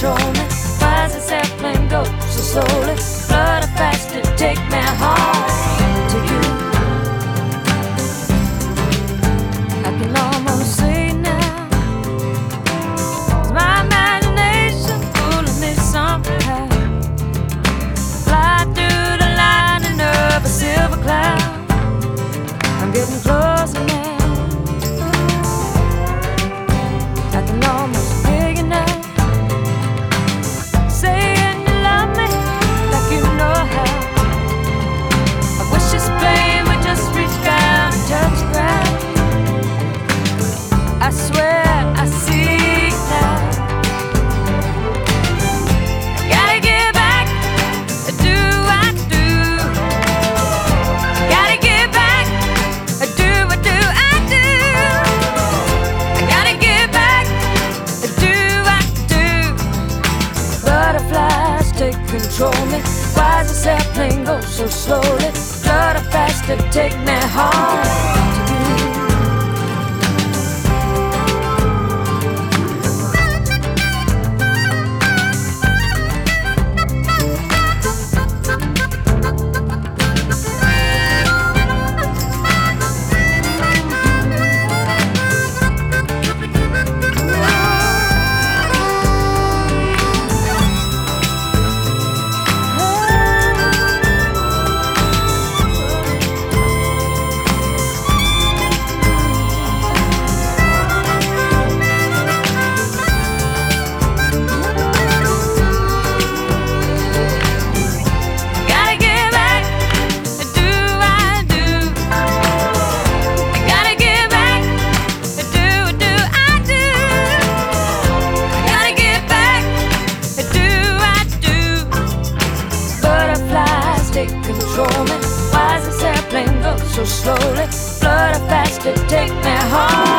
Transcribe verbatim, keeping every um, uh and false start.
control me? Why does this airplane go so slowly? Flutter fast to take me home to you. I can almost see it now. It's my imagination fooling me somehow. Fly through the lining of a silver cloud. I'm getting closer now. I can almost hear you now, saying you love me like you know how. I wish this plane would just reach down and touch the ground. I swear I see it now. I gotta get back, do I do? Gotta get back, do I do I do? I gotta get back, do I do? Butterflies take control me. Why does this airplane go so slowly? Flutter fast to take me home to you. Control me. Why does this airplane go so slowly? Flutter fast to take me home.